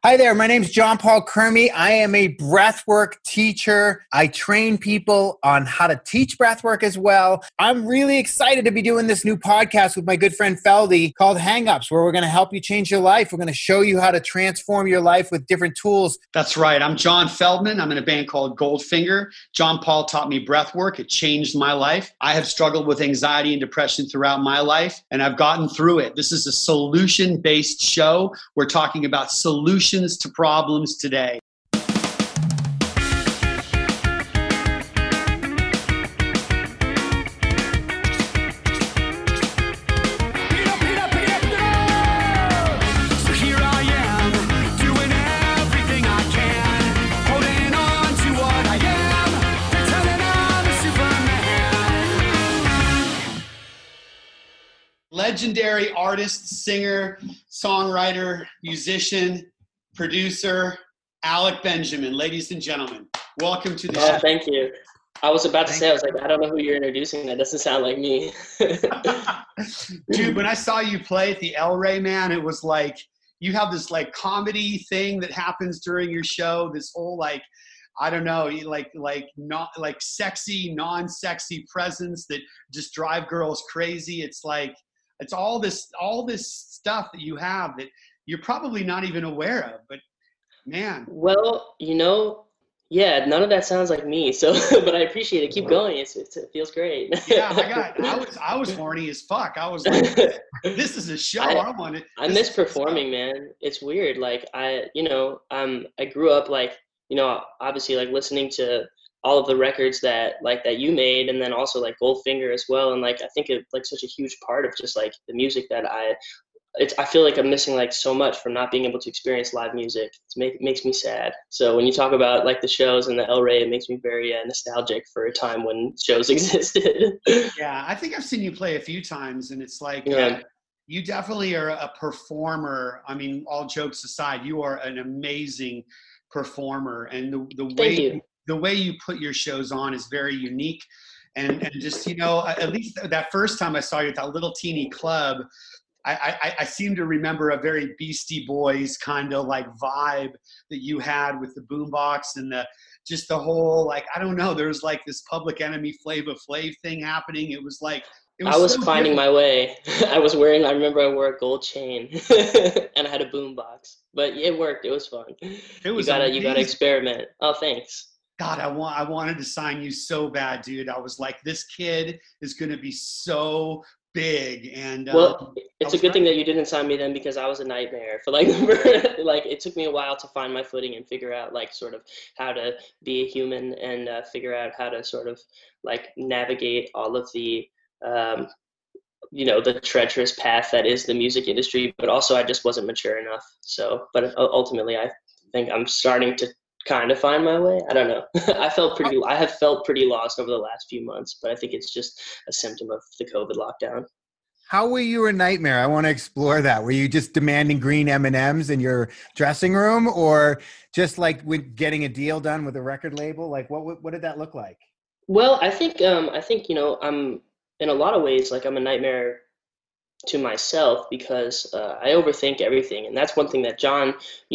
Hi there, my name's John Paul Kermy. I am a breathwork teacher. I train people on how to teach breathwork as well. I'm really excited to be doing this new podcast with my good friend Feldy called Hang-Ups, where we're going to help you change your life. We're going to show you how to transform your life with different tools. That's right. I'm John Feldman. I'm in a band called Goldfinger. John Paul taught me breathwork. It changed my life. I have struggled with anxiety and depression throughout my life, and I've gotten through it. This is a solution-based show. We're talking about solutions to problems today. Legendary artist, singer, songwriter, musician, producer, Alec Benjamin. Ladies and gentlemen, welcome to the show. Thank you. I was about to say, I was like, I don't know who you're introducing. That doesn't sound like me. Dude, when I saw you play at the El Rey, man, it was like, you have this like comedy thing that happens during your show, this whole like, I don't know, not like sexy, non-sexy presence that just drive girls crazy. It's like, it's all this stuff that you have that you're probably not even aware of, but man. Well, yeah, none of that sounds like me. So, but I appreciate it. Keep going. It feels great. Yeah, I was horny as fuck. I was like, this is a show. I miss performing, man. It's weird. Like I grew up like, obviously like listening to all of the records that you made, and then also like Goldfinger as well. And like, I think it's like such a huge part of just like the music that I feel like I'm missing like so much from not being able to experience live music. It makes me sad. So when you talk about like the shows and the El Rey, it makes me very nostalgic for a time when shows existed. Yeah, I think I've seen you play a few times, and it's like, you definitely are a performer. I mean, all jokes aside, you are an amazing performer, and the way you put your shows on is very unique. And just, at least that first time I saw you at that little teeny club, I seem to remember a very Beastie Boys kind of like vibe that you had with the boombox and just the whole, like, I don't know, there was like this Public Enemy Flava Flav thing happening. It was like, I was so finding my way. I remember I wore a gold chain and I had a boombox, but it worked. It was fun. It was you gotta experiment. Oh, thanks. God, I wanted to sign you so bad, dude. I was like, this kid is going to be so big. And well, it's a good thing that you didn't sign me then, because I was a nightmare for like it took me a while to find my footing and figure out like sort of how to be a human and figure out how to sort of like navigate all of the the treacherous path that is the music industry. But also I just wasn't mature enough. So, but ultimately I think I'm starting to kind of find my way. I don't know. I have felt pretty lost over the last few months, but I think it's just a symptom of the COVID lockdown. How were you a nightmare? I want to explore that. Were you just demanding green M&Ms in your dressing room, or just like with getting a deal done with a record label? Like what did that look like? Well, I think I'm in a lot of ways, like I'm a nightmare to myself because I overthink everything. And that's one thing that John,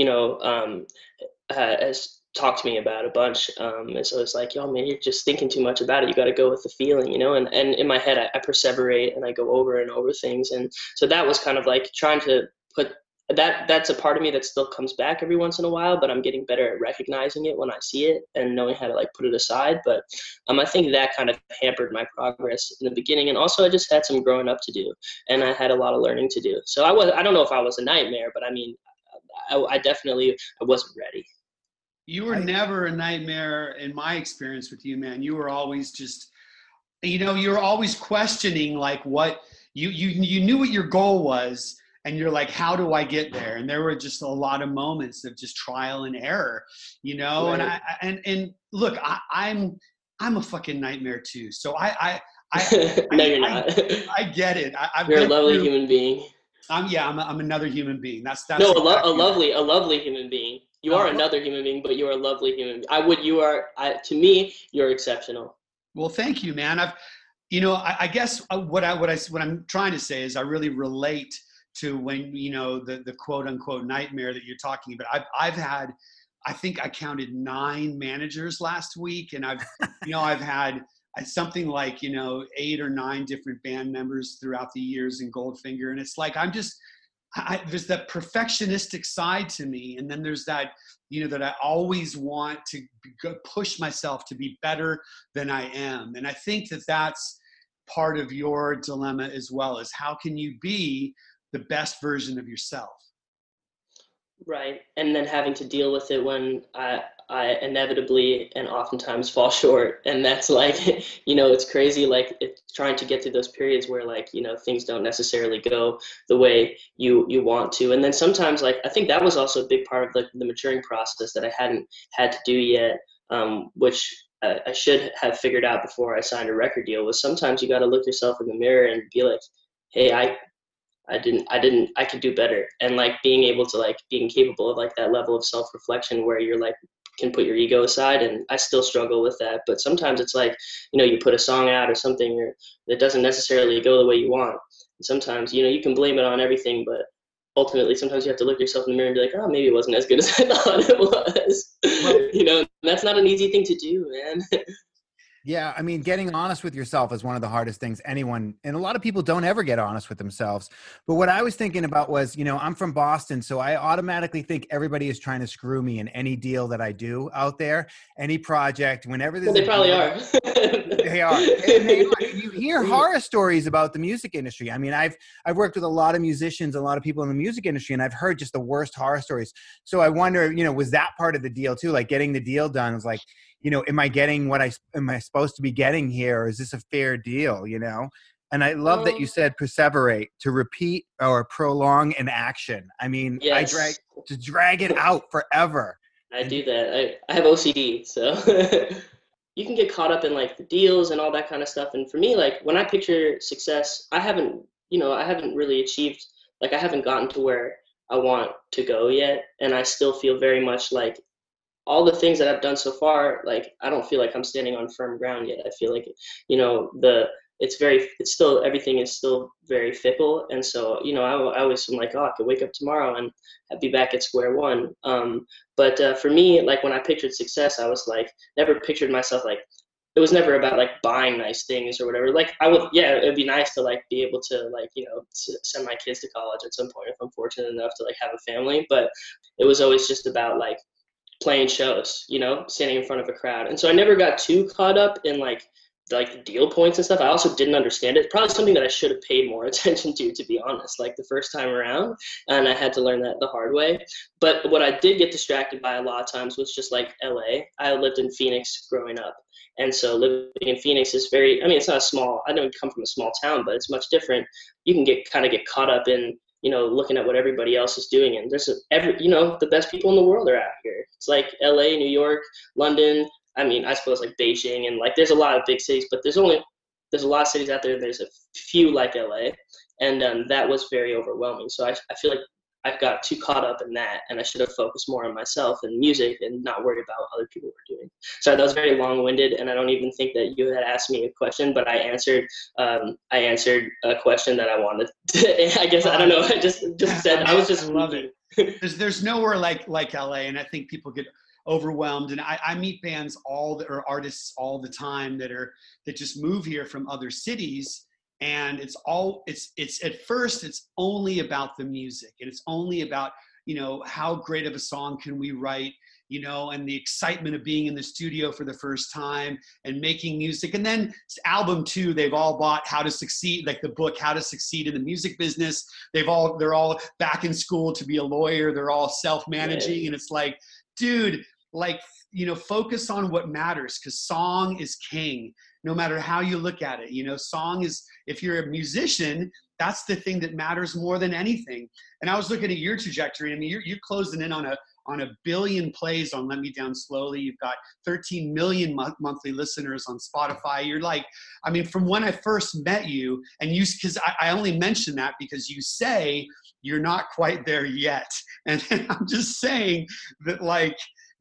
has talked to me about a bunch. And so it's like, yo, man, you're just thinking too much about it. You got to go with the feeling, and in my head, I perseverate and I go over and over things. And so that was kind of like trying to put that's a part of me that still comes back every once in a while, but I'm getting better at recognizing it when I see it and knowing how to like put it aside. But I think that kind of hampered my progress in the beginning. And also I just had some growing up to do, and I had a lot of learning to do. So I don't know if I was a nightmare, but I mean, I definitely wasn't ready. You were never a nightmare in my experience with you, man. You were always just, you were always questioning like what you knew what your goal was, and you're like, how do I get there? And there were just a lot of moments of just trial and error, Right. And look, I'm a fucking nightmare too. So no, you're not. I get it. You're a lovely human being. I'm another human being. That's no, a lovely human being. You are another human being, but you are a lovely human being. To me, you're exceptional. Well, thank you, man. I guess what I'm trying to say is I really relate to when, you know, the quote unquote nightmare that you're talking about. I've had, I think I counted 9 managers last week, and I've had something like, you know, 8 or 9 different band members throughout the years in Goldfinger. And it's like, there's that perfectionistic side to me. And then there's that, you know, that I always want to push myself to be better than I am. And I think that that's part of your dilemma as well, is how can you be the best version of yourself? Right. And then having to deal with it when I inevitably and oftentimes fall short. And that's like, you know, it's crazy, like trying to get through those periods where, like, you know, things don't necessarily go the way you want to. And then sometimes, like, I think that was also a big part of the maturing process that I hadn't had to do yet, which I should have figured out before I signed a record deal, was sometimes you got to look yourself in the mirror and be like, hey, I could do better. And like being able to, like, being capable of like that level of self-reflection where you're like, can put your ego aside. And I still struggle with that, but sometimes it's like, you know, you put a song out or something that doesn't necessarily go the way you want. And sometimes, you know, you can blame it on everything, but ultimately sometimes you have to look yourself in the mirror and be like, oh, maybe it wasn't as good as I thought it was. You know, that's not an easy thing to do, man. Yeah, I mean, getting honest with yourself is one of the hardest things anyone, and a lot of people don't ever get honest with themselves. But what I was thinking about was, you know, I'm from Boston, so I automatically think everybody is trying to screw me in any deal that I do out there, any project, whenever there's Well, they probably are. They are. And they are. And you hear horror stories about the music industry. I mean, I've worked with a lot of musicians, a lot of people in the music industry, and I've heard just the worst horror stories. So I wonder, you know, was that part of the deal too? Like getting the deal done was like, you know, am I getting what am I supposed to be getting here? Or is this a fair deal, you know? And I love that you said perseverate, to repeat or prolong an action. I mean, yes. to drag it out forever. I do that. I have OCD, so you can get caught up in like the deals and all that kind of stuff. And for me, like when I picture success, I haven't really achieved, like I haven't gotten to where I want to go yet. And I still feel very much like all the things that I've done so far, like I don't feel like I'm standing on firm ground yet. I feel like, you know, everything is still very fickle. And so, you know, I always am like, oh, I could wake up tomorrow and I'd be back at square one. But for me, like when I pictured success, I was like, never pictured myself like, it was never about like buying nice things or whatever. Like it'd be nice to like be able to like, you know, send my kids to college at some point if I'm fortunate enough to like have a family. But it was always just about like playing shows, you know, standing in front of a crowd. And so I never got too caught up in like the deal points and stuff. I also didn't understand it. Probably something that I should have paid more attention to be honest, like the first time around. And I had to learn that the hard way. But what I did get distracted by a lot of times was just like LA. I lived in Phoenix growing up. And so living in Phoenix is it's not I don't come from a small town, but it's much different. You can get caught up in, you know, looking at what everybody else is doing. And there's you know, the best people in the world are out here. It's like LA, New York, London. I mean, I suppose like Beijing, and like there's a lot of big cities, but there's a lot of cities out there. There's a few like LA, and that was very overwhelming. So I feel like I've got too caught up in that, and I should have focused more on myself and music and not worry about what other people were doing. Sorry, that was very long-winded, and I don't even think that you had asked me a question, but I answered a question that I wanted to, I guess, I don't know. I just said, I was just love it. There's nowhere like LA, and I think people get overwhelmed. And I meet bands or artists all the time that just move here from other cities. And it's at first, it's only about the music, and it's only about, you know, how great of a song can we write, you know, and the excitement of being in the studio for the first time and making music. And then album 2, they've all bought How to Succeed, like the book, How to Succeed in the Music Business. They're all back in school to be a lawyer. They're all self-managing. Yeah. And it's like, dude, like, you know, focus on what matters, because song is king, no matter how you look at it. You know, song is, if you're a musician, that's the thing that matters more than anything. And I was looking at your trajectory. I mean, you're closing in on a billion plays on Let Me Down Slowly. You've got 13 million monthly listeners on Spotify. You're like, I mean, from when I first met you, and because I only mention that because you say you're not quite there yet. And I'm just saying that, like,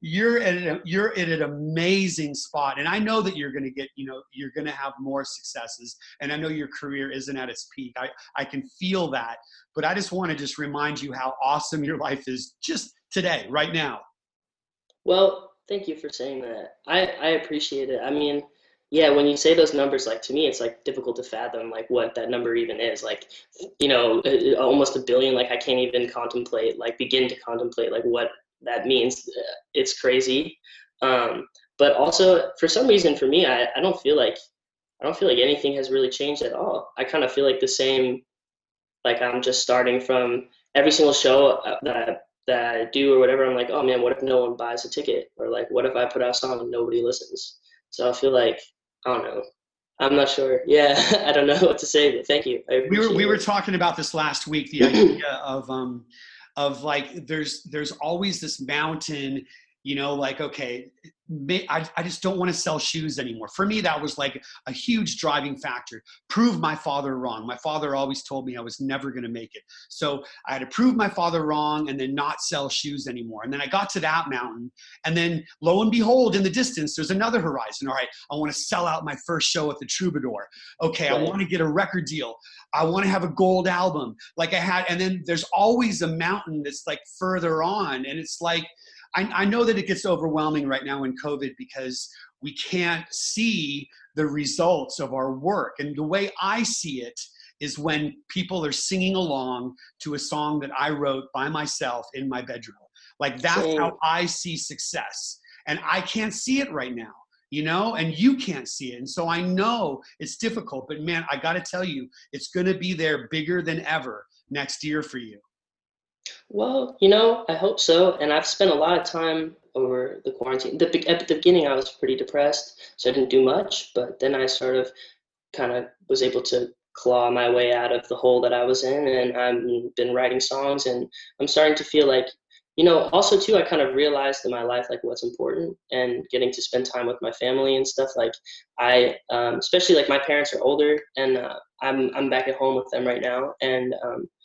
you're at an amazing spot. And I know that you're going to get, you're going to have more successes. And I know your career isn't at its peak. I can feel that. But I just want to just remind you how awesome your life is just today, right now. Well, thank you for saying that. I appreciate it. I mean, yeah, when you say those numbers, like to me, it's like difficult to fathom like what that number even is. Like, almost 1 billion. Like I can't even begin to contemplate like what that means. It's crazy. But also for some reason for me, I don't feel like anything has really changed at all. I kind of feel like the same. Like I'm just starting from every single show that I do or whatever. I'm like, oh man, what if no one buys a ticket? Or like, what if I put out a song and nobody listens? So I feel like, I don't know. I'm not sure. Yeah, I don't know what to say, but thank you. We were talking about this last week, the idea of like, there's always this mountain, like, okay, I just don't want to sell shoes anymore. For me, that was like a huge driving factor. Prove my father wrong. My father always told me I was never going to make it. So I had to prove my father wrong and then not sell shoes anymore. And then I got to that mountain, and then lo and behold, in the distance, there's another horizon. All right, I want to sell out my first show at the Troubadour. Okay, right. I want to get a record deal. I want to have a gold album like I had. And then there's always a mountain that's like further on. And it's like, I know that it gets overwhelming right now in COVID because we can't see the results of our work. And the way I see it is when people are singing along to a song that I wrote by myself in my bedroom. Like that's how I see success. And I can't see it right now, and you can't see it. And so I know it's difficult, but man, I got to tell you, it's going to be there bigger than ever next year for you. Well, I hope so. And I've spent a lot of time over the quarantine. At the beginning, I was pretty depressed, so I didn't do much. But then I sort of kind of was able to claw my way out of the hole that I was in. And I've been writing songs, and I'm starting to feel like, also too, I kind of realized in my life, like what's important, and getting to spend time with my family and stuff. Like especially like my parents are older, and I'm back at home with them right now. And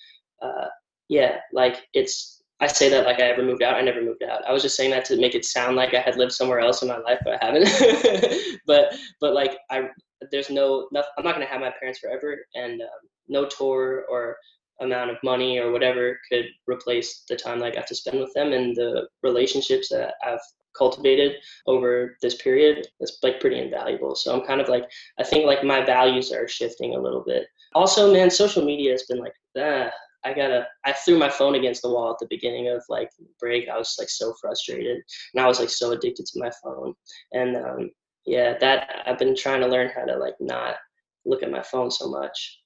yeah, like I say that like I ever moved out. I never moved out. I was just saying that to make it sound like I had lived somewhere else in my life, but I haven't. but like I'm not going to have my parents forever, and no tour or amount of money or whatever could replace the time that I got to spend with them and the relationships that I've cultivated over this period. It's like pretty invaluable. So I'm kind of like, I think like my values are shifting a little bit. Also, man, social media has been like, I threw my phone against the wall at the beginning of like break. I was like so frustrated, and I was like so addicted to my phone. And that I've been trying to learn how to like not look at my phone so much.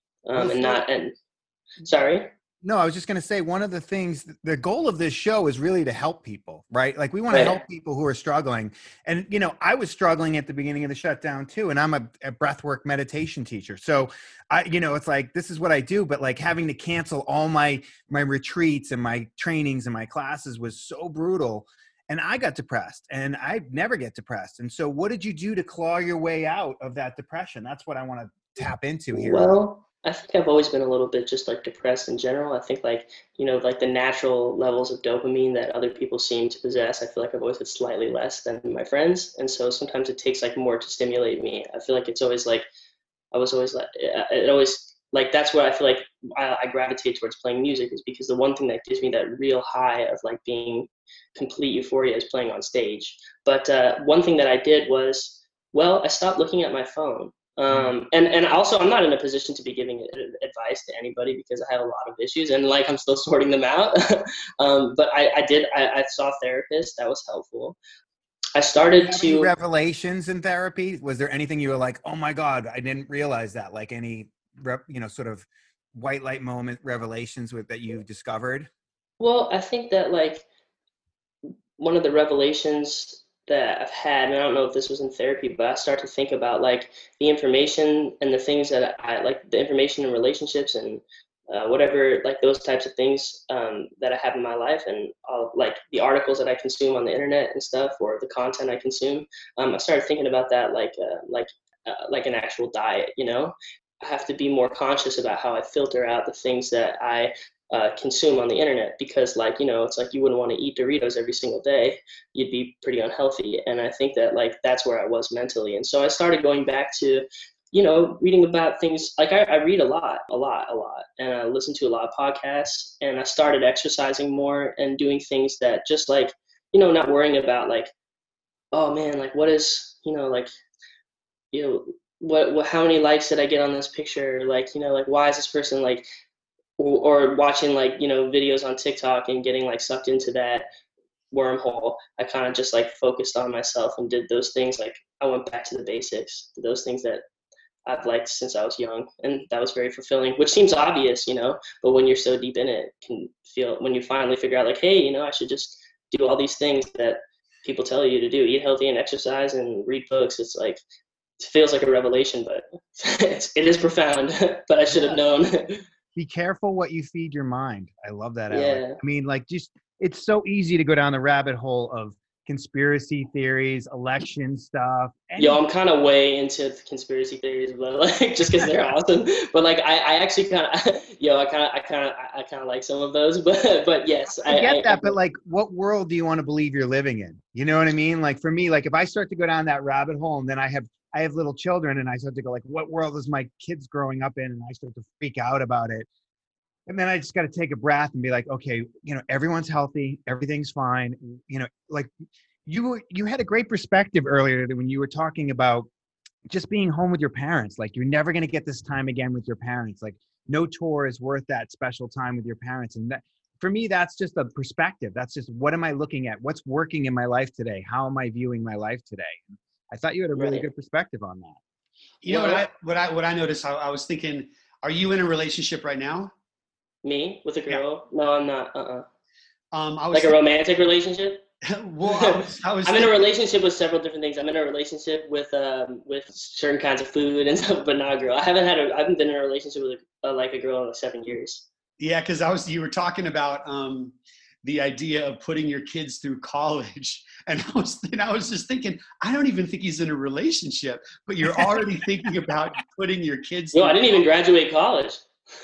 Sorry. No, I was just going to say, one of the things, the goal of this show is really to help people, right? Like we want to help people who are struggling. And, I was struggling at the beginning of the shutdown too. And I'm a breathwork meditation teacher. So it's like, this is what I do, but like having to cancel all my retreats and my trainings and my classes was so brutal. And I got depressed, and I never get depressed. And so what did you do to claw your way out of that depression? That's what I want to tap into here. Well, I think I've always been a little bit just like depressed in general. I think like, like the natural levels of dopamine that other people seem to possess, I feel like I've always had slightly less than my friends. And so sometimes it takes like more to stimulate me. I feel like it's always like, that's where I feel like I gravitate towards playing music, is because the one thing that gives me that real high of like being complete euphoria is playing on stage. But one thing that I did was, I stopped looking at my phone. And also I'm not in a position to be giving advice to anybody because I have a lot of issues and like I'm still sorting them out. But I saw a therapist. That was helpful. I started to revelations in therapy. Was there anything you were like, oh my God, I didn't realize that? Like any, sort of white light moment revelations that you discovered? Well, I think that like one of the revelations that I've had, and I don't know if this was in therapy, but I start to think about like the information and the things that I like, the information and relationships and whatever, like those types of things that I have in my life, and like the articles that I consume on the internet and stuff, or the content I consume. I started thinking about that like an actual diet. I have to be more conscious about how I filter out the things that I consume on the internet, because like, you know, it's like you wouldn't want to eat Doritos every single day. You'd be pretty unhealthy. And I think that like that's where I was mentally. And so I started going back to, you know, reading about things. Like I read a lot, and I listen to a lot of podcasts, and I started exercising more and doing things that just like, you know, not worrying about like, oh man, like what is, you know, like, you know, what how many likes did I get on this picture? Like, you know, like why is this person like, or watching like, you know, videos on TikTok and getting like sucked into that wormhole. I kind of just like focused on myself and did those things. Like I went back to the basics, to those things that I've liked since I was young, and that was very fulfilling, which seems obvious, you know, but when you're so deep in it, can feel, when you finally figure out like, hey, you know, I should just do all these things that people tell you to do, eat healthy and exercise and read books. It's like, it feels like a revelation, but it is profound, but I should have known. Be careful what you feed your mind. I love that, Yeah. Alex. I mean, like, just, it's so easy to go down the rabbit hole of conspiracy theories, election stuff. Yo, I'm kind of way into conspiracy theories, but like just because they're awesome. But like, I actually kind of, I kind of like some of those. But yes, I get that. But like, what world do you want to believe you're living in? You know what I mean? Like for me, like if I start to go down that rabbit hole, and then I have little children, and I start to go like, what world is my kids growing up in? And I start to freak out about it. And then I just got to take a breath and be like, okay, you know, everyone's healthy, everything's fine. You know, like you had a great perspective earlier when you were talking about just being home with your parents. Like you're never going to get this time again with your parents. Like no tour is worth that special time with your parents. And that, for me, that's just a perspective. That's just, what am I looking at? What's working in my life today? How am I viewing my life today? I thought you had a really good perspective on that. You know what I noticed? I was thinking, are you in a relationship right now? Me with a girl? Yeah. No, I'm not. I was like a romantic relationship. Well, I'm in a relationship with several different things. I'm in a relationship with certain kinds of food and stuff, but not a girl. I haven't been in a relationship with a girl in like 7 years. Yeah, because you were talking about the idea of putting your kids through college, and I was just thinking, I don't even think he's in a relationship, but you're already thinking about putting your kids. No, I didn't even graduate college.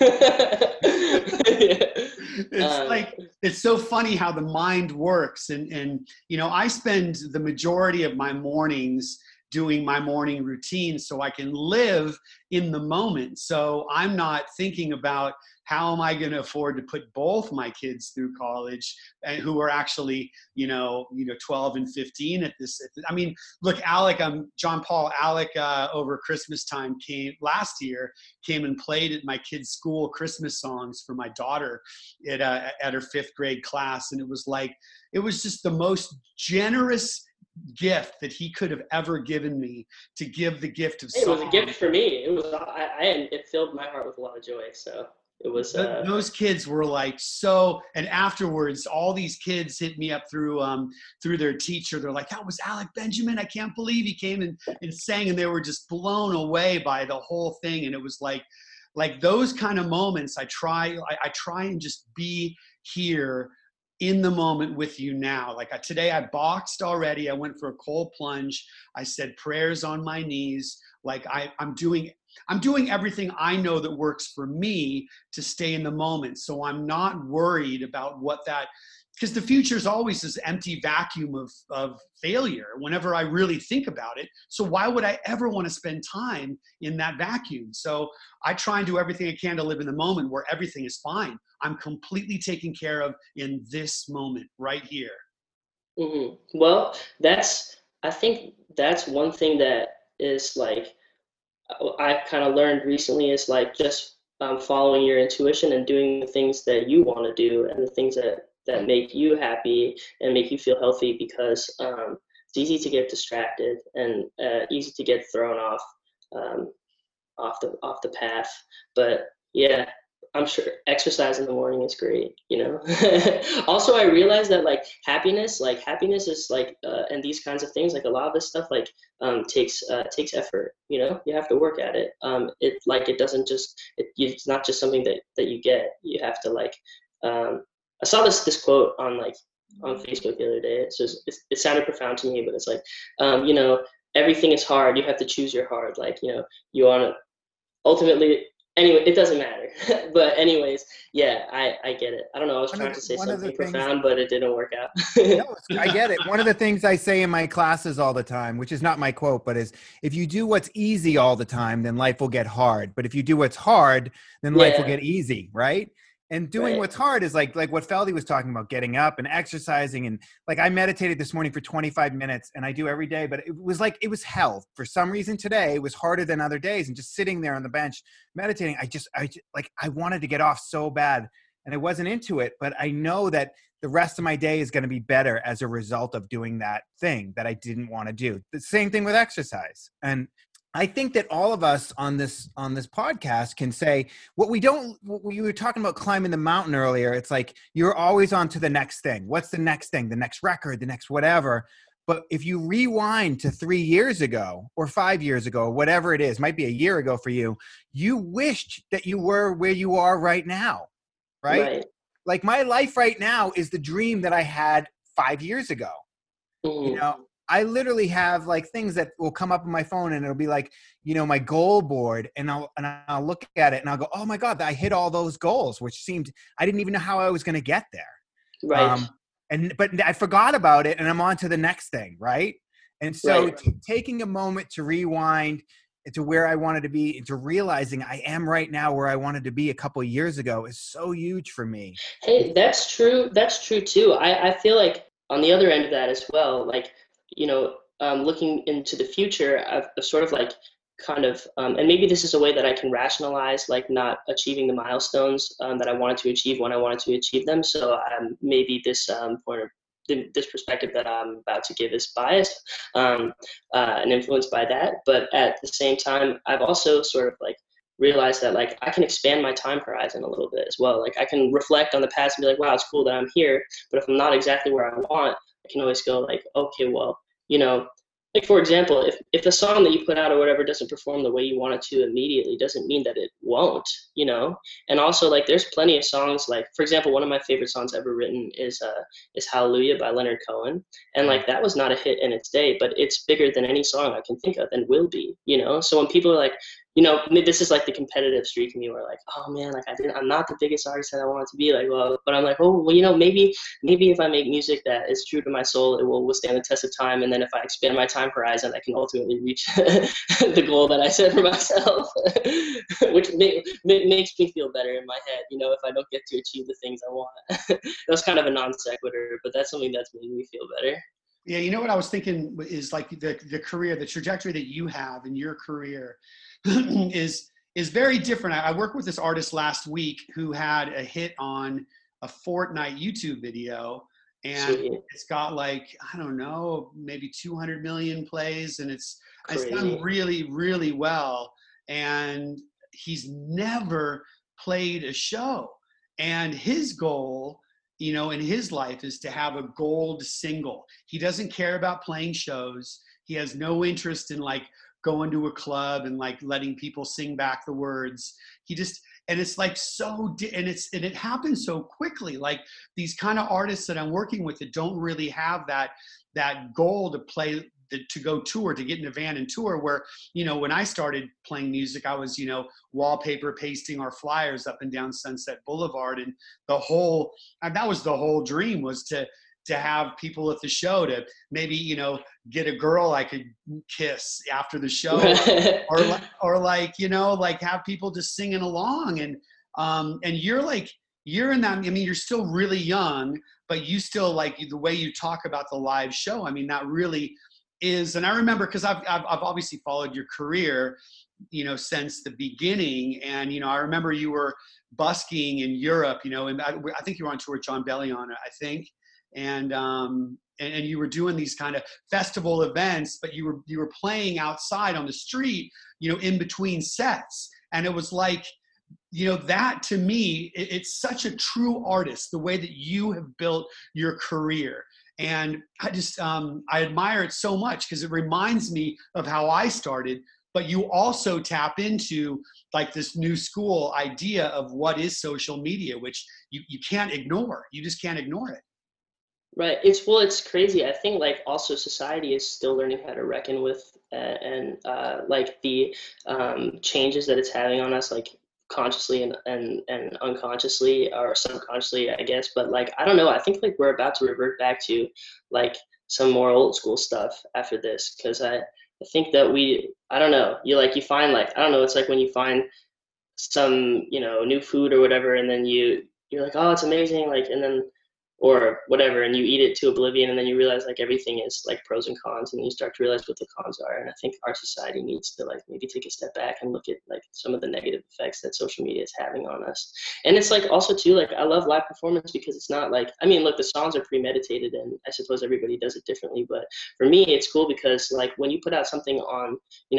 It's like, it's so funny how the mind works, and you know, I spend the majority of my mornings doing my morning routine so I can live in the moment. So I'm not thinking about how am I going to afford to put both my kids through college, and who are actually, you know, 12 and 15 at this. I mean, look, John Paul, Alec, over Christmas time last year came and played at my kids' school Christmas songs for my daughter at her 5th grade class. And it was just the most generous gift that he could have ever given me, to give the gift of song. It was a gift for me. It was, it filled my heart with a lot of joy. So it was, those kids were like, so, and afterwards, all these kids hit me up through their teacher. They're like, that was Alec Benjamin. I can't believe he came and sang. And they were just blown away by the whole thing. And it was like those kind of moments. I try and just be here in the moment with you now. Like today I boxed already. I went for a cold plunge. I said prayers on my knees. Like I'm doing everything I know that works for me to stay in the moment. So I'm not worried about because the future is always this empty vacuum of failure whenever I really think about it. So why would I ever want to spend time in that vacuum? So I try and do everything I can to live in the moment where everything is fine. I'm completely taken care of in this moment right here. Mm-hmm. Well, I think that's one thing that is like, I kind of learned recently, is like just following your intuition and doing the things that you want to do, and the things that make you happy and make you feel healthy, because it's easy to get distracted and easy to get thrown off the path. But yeah, I'm sure exercise in the morning is great, you know. Also, I realized that like happiness is like, and these kinds of things, like a lot of this stuff like takes effort, you know. You have to work at it. It doesn't just, it's not just something that you get. You have to like, I saw this quote on Facebook the other day. It sounded profound to me, but it's like, you know, everything is hard. You have to choose your hard. Like, you know, you want to ultimately, anyway, it doesn't matter. But anyways, yeah, I get it. I don't know. I was trying to say something profound, but it didn't work out. No, I get it. One of the things I say in my classes all the time, which is not my quote, but is if you do what's easy all the time, then life will get hard. But if you do what's hard, then life will get easy, right? And doing what's hard is like what Feldy was talking about, getting up and exercising. And like I meditated this morning for 25 minutes and I do every day, but it was hell. For some reason today, it was harder than other days. And just sitting there on the bench meditating, I wanted to get off so bad and I wasn't into it, but I know that the rest of my day is going to be better as a result of doing that thing that I didn't want to do. The same thing with exercise. And I think that all of us on this podcast can say what you were talking about climbing the mountain earlier. It's like you're always on to the next thing. What's the next thing? The next record, the next whatever. But if you rewind to 3 years ago or 5 years ago, or whatever it is, might be a year ago for you, you wished that you were where you are right now, right? Like my life right now is the dream that I had 5 years ago. You know, I literally have like things that will come up on my phone and it'll be like, you know, my goal board and I'll look at it and I'll go, oh my God, I hit all those goals, which seemed, I didn't even know how I was going to get there. Right. But I forgot about it and I'm on to the next thing. Right. And so taking a moment to rewind to where I wanted to be and to realizing I am right now where I wanted to be a couple of years ago is so huge for me. Hey, that's true. That's true too. I feel like on the other end of that as well, like, you know, looking into the future, I've sort of like kind of, and maybe this is a way that I can rationalize like not achieving the milestones that I wanted to achieve when I wanted to achieve them. So maybe this this perspective that I'm about to give is biased and influenced by that. But at the same time, I've also sort of like realized that like I can expand my time horizon a little bit as well. Like I can reflect on the past and be like, wow, it's cool that I'm here. But if I'm not exactly where I want, I can always go like, okay, well, you know, like for example, if the song that you put out or whatever doesn't perform the way you want it to immediately, doesn't mean that it won't, you know. And also like there's plenty of songs, like for example, one of my favorite songs ever written is Hallelujah by Leonard Cohen, and like that was not a hit in its day, but it's bigger than any song I can think of and will be, you know. So when people are like, you know, this is like the competitive streak in me where like, oh man, like I'm not the biggest artist that I want to be, like, well, but I'm like, oh, well, you know, maybe if I make music that is true to my soul, it will withstand the test of time. And then if I expand my time horizon, I can ultimately reach the goal that I set for myself, which makes me feel better in my head, you know, if I don't get to achieve the things I want. That was kind of a non sequitur, but that's something that's made me feel better. Yeah, you know what I was thinking is like the career, the trajectory that you have in your career is very different. I worked with this artist last week who had a hit on a Fortnite YouTube video, and it's got like, I don't know, maybe 200 million plays, and it's done really, really well. And he's never played a show, and his goal, you know, in his life is to have a gold single. He doesn't care about playing shows. He has no interest in like going to a club and like letting people sing back the words. And it's like and it happens so quickly. Like these kind of artists that I'm working with that don't really have that goal to play, to go tour, to get in a van and tour, where, you know, when I started playing music, I was, you know, wallpaper pasting our flyers up and down Sunset Boulevard. And that was the whole dream, was to have people at the show, to maybe, you know, get a girl I could kiss after the show, or like, you know, like have people just singing along. And you're in that, I mean, you're still really young, but you still, like, the way you talk about the live show, I mean, that really is. And I remember, because I've obviously followed your career, you know, since the beginning. And, you know, I remember you were busking in Europe, you know, and I think you were on tour with John Bellion, I think. And you were doing these kind of festival events, but you were playing outside on the street, you know, in between sets. And it was like, you know, that to me, it's such a true artist, the way that you have built your career. And I just, I admire it so much, because it reminds me of how I started. But you also tap into like this new school idea of what is social media, which you can't ignore. You just can't ignore it. Right. It's crazy. I think like also society is still learning how to reckon with and like the changes that it's having on us. Like consciously and unconsciously or subconsciously, I guess. But like, I don't know. I think like we're about to revert back to like some more old school stuff after this. Cause I think that I don't know, you find like, I don't know. It's like when you find some, new food or whatever, and then you're like, oh, it's amazing. Like, and then, or whatever, and you eat it to oblivion, and then you realize like everything is like pros and cons, and you start to realize what the cons are. And I think our society needs to like maybe take a step back and look at like some of the negative effects that social media is having on us. And it's like also too, like, I love live performance because it's not like, I mean, look, the songs are premeditated, and I suppose everybody does it differently, but for me it's cool because like when you put out something on,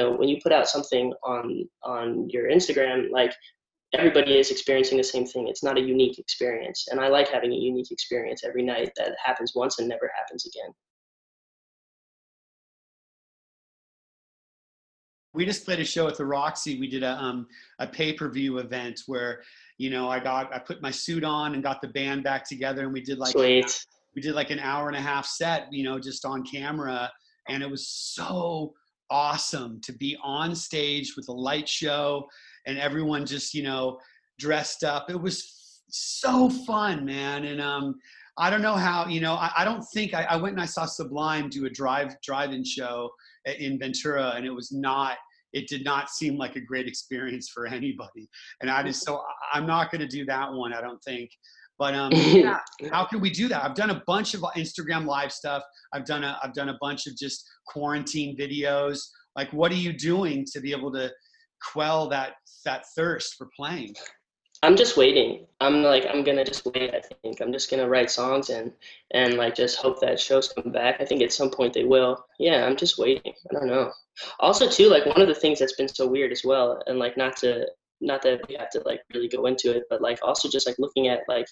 on your Instagram, like everybody is experiencing the same thing. It's not a unique experience. And I like having a unique experience every night that happens once and never happens again. We just played a show at the Roxy. We did a pay-per-view event where, I put my suit on and got the band back together, and we did like an hour and a half set, just on camera. And it was so awesome to be on stage with a light show and everyone just, dressed up. It was so fun, man. And I don't know how, I don't think I went and I saw Sublime do a drive-in show in Ventura, and it did not seem like a great experience for anybody. And I'm not going to do that one, I don't think. But yeah, how can we do that? I've done a bunch of Instagram live stuff. I've done a bunch of just quarantine videos. Like, what are you doing to be able to quell that thirst for playing? I'm just waiting. I'm gonna just wait. I think I'm just gonna write songs and like just hope that shows come back. I think at some point they will. Yeah, I'm just waiting. I don't know. Also too, like one of the things that's been so weird as well, and like not that we have to like really go into it, but like also just like looking at like,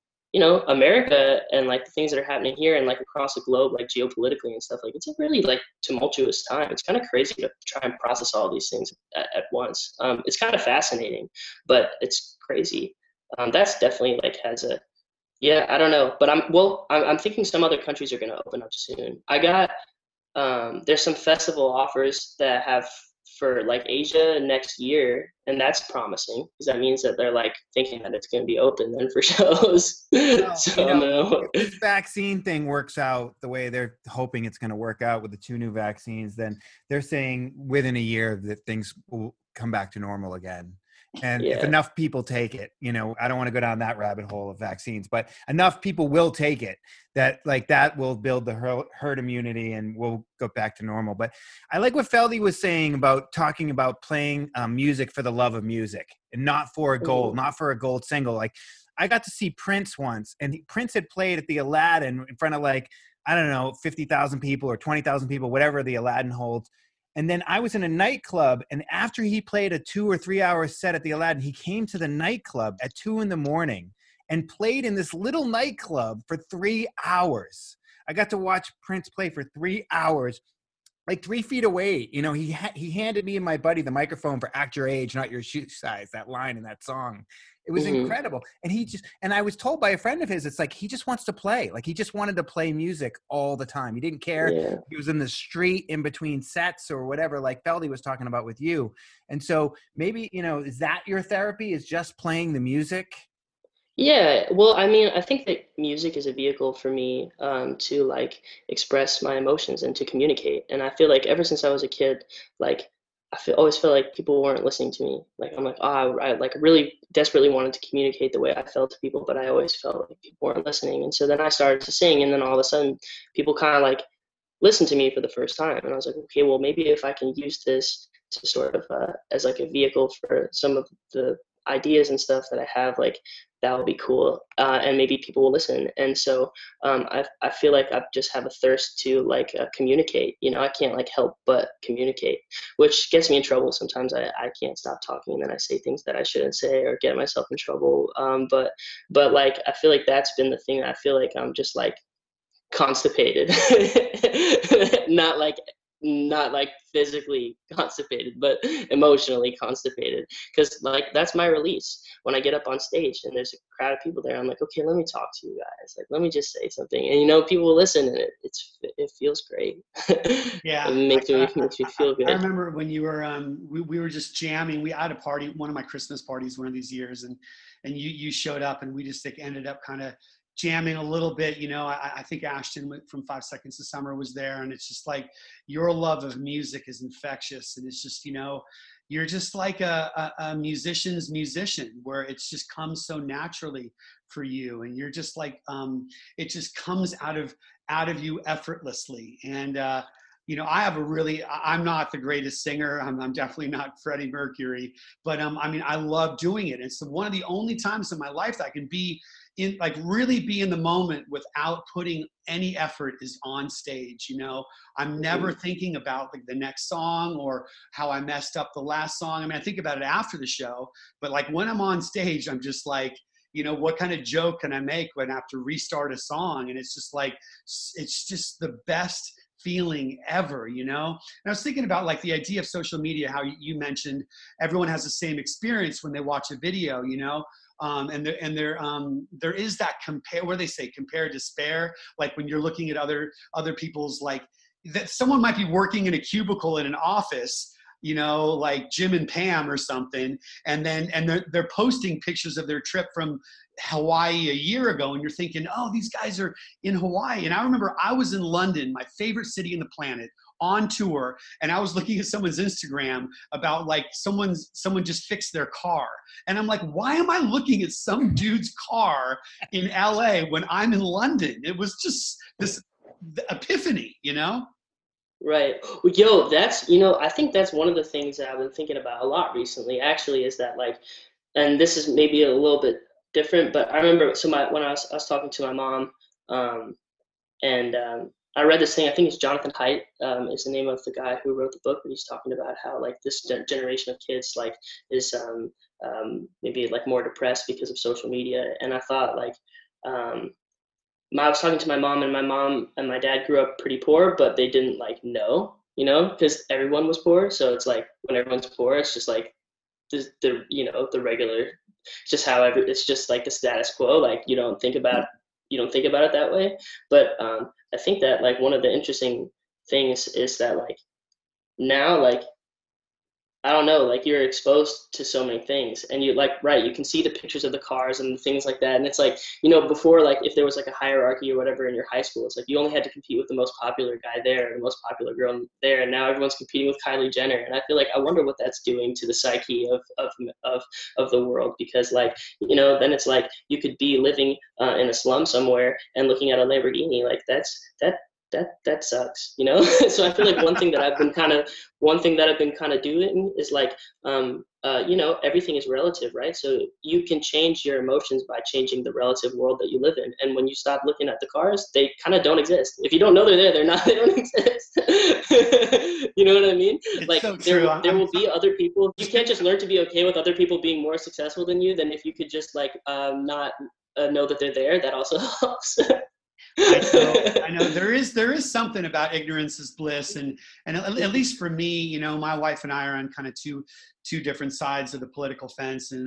America and like the things that are happening here and like across the globe, like geopolitically and stuff, like it's a really like tumultuous time. It's kind of crazy to try and process all these things at once. It's kind of fascinating, but it's crazy. That's definitely like yeah, I don't know, but I'm thinking some other countries are going to open up soon. I got, there's some festival offers that have for like Asia next year, and that's promising because that means that they're like thinking that it's going to be open then for shows. Well, if this vaccine thing works out the way they're hoping it's going to work out with the 2 new vaccines, then they're saying within a year that things will come back to normal again. And if enough people take it, I don't want to go down that rabbit hole of vaccines, but enough people will take it that will build the herd immunity and we'll go back to normal. But I like what Feldy was saying about talking about playing music for the love of music and not for a goal, not for a gold single. Like I got to see Prince once, and Prince had played at the Aladdin in front of like, I don't know, 50,000 people or 20,000 people, whatever the Aladdin holds. And then I was in a nightclub, and after he played a 2 or 3 hour set at the Aladdin, he came to the nightclub at 2 a.m. and played in this little nightclub for 3 hours. I got to watch Prince play for 3 hours, like 3 feet away. He handed me and my buddy the microphone for "Act Your Age, Not Your Shoe Size," that line in that song. It was incredible. And I was told by a friend of his, it's like, he just wants to play. Like he just wanted to play music all the time. He didn't care. Yeah. He was in the street in between sets or whatever, like Feldy was talking about with you. And so maybe, is that your therapy, is just playing the music? Yeah, well, I mean, I think that music is a vehicle for me to like express my emotions and to communicate. And I feel like ever since I was a kid, like always feel like people weren't listening to me. Like I'm like, I like really desperately wanted to communicate the way I felt to people, but I always felt like people weren't listening. And so then I started to sing, and then all of a sudden, people kind of like listened to me for the first time, and I was like, okay, well maybe if I can use this to sort of as like a vehicle for some of the ideas and stuff that I have, like that would be cool, and maybe people will listen. And so I feel like I just have a thirst to like communicate. I can't like help but communicate, which gets me in trouble sometimes. I can't stop talking, and then I say things that I shouldn't say or get myself in trouble. But like I feel like that's been the thing. I feel like I'm just like constipated, not like not like physically constipated, but emotionally constipated. Because like that's my release. When I get up on stage and there's a crowd of people there, I'm like, okay, let me talk to you guys. Like, let me just say something, and people will listen, and it feels great. Yeah, it makes me feel good. I remember when you were we were just jamming. We had a party, one of my Christmas parties, one of these years, and you showed up, and we just like ended up kind of jamming a little bit. I think Ashton from 5 Seconds to Summer was there, and it's just like your love of music is infectious, and it's just you're just like a musician's musician, where it's just comes so naturally for you, and you're just like it just comes out of you effortlessly. And I'm not the greatest singer. I'm definitely not Freddie Mercury, but I love doing it. It's one of the only times in my life that I can be in, like, really be in the moment without putting any effort, is on stage. I'm never thinking about like the next song or how I messed up the last song. I think about it after the show, but like when I'm on stage, I'm just like, what kind of joke can I make when I have to restart a song? And it's just like, it's just the best feeling ever. And I was thinking about like the idea of social media, how you mentioned everyone has the same experience when they watch a video, and there is that where they say compare despair, like when you're looking at other people's, like, that someone might be working in a cubicle in an office, like Jim and Pam or something, and they're posting pictures of their trip from Hawaii a year ago, and you're thinking, oh, these guys are in Hawaii. And I remember I was in London, my favorite city in the planet, on tour, and I was looking at someone's Instagram about like someone just fixed their car, and I'm like, why am I looking at some dude's car in LA when I'm in London? It was just this epiphany, Right. Well, that's, I think that's one of the things that I've been thinking about a lot recently, actually, is that like, and this is maybe a little bit different, but I remember, when I was talking to my mom, and I read this thing, I think it's Jonathan Haidt, is the name of the guy who wrote the book, but he's talking about how like this generation of kids like is maybe like more depressed because of social media. And I thought like, I was talking to my mom, and my mom and my dad grew up pretty poor, but they didn't like know, because everyone was poor. So it's like when everyone's poor, it's just like the regular, it's just like the status quo. Like you don't think about it that way. But I think that like one of the interesting things is that like now, like, I don't know, like you're exposed to so many things, and you like, right, you can see the pictures of the cars and things like that. And it's like, before, like if there was like a hierarchy or whatever in your high school, it's like you only had to compete with the most popular guy there, or the most popular girl there. And now everyone's competing with Kylie Jenner. And I feel like, I wonder what that's doing to the psyche of the world, because like, then it's like you could be living in a slum somewhere and looking at a Lamborghini, like that sucks, So I feel like one thing that I've been kind of doing is like, everything is relative, right? So you can change your emotions by changing the relative world that you live in. And when you stop looking at the cars, they kind of don't exist. If you don't know they're there, they don't exist. You know what I mean? It's like so there will be other people. You can't just learn to be okay with other people being more successful than you. Then if you could just like not know that they're there, that also helps. I know there is something about ignorance is bliss, and at least for me, my wife and I are on kind of two different sides of the political fence, and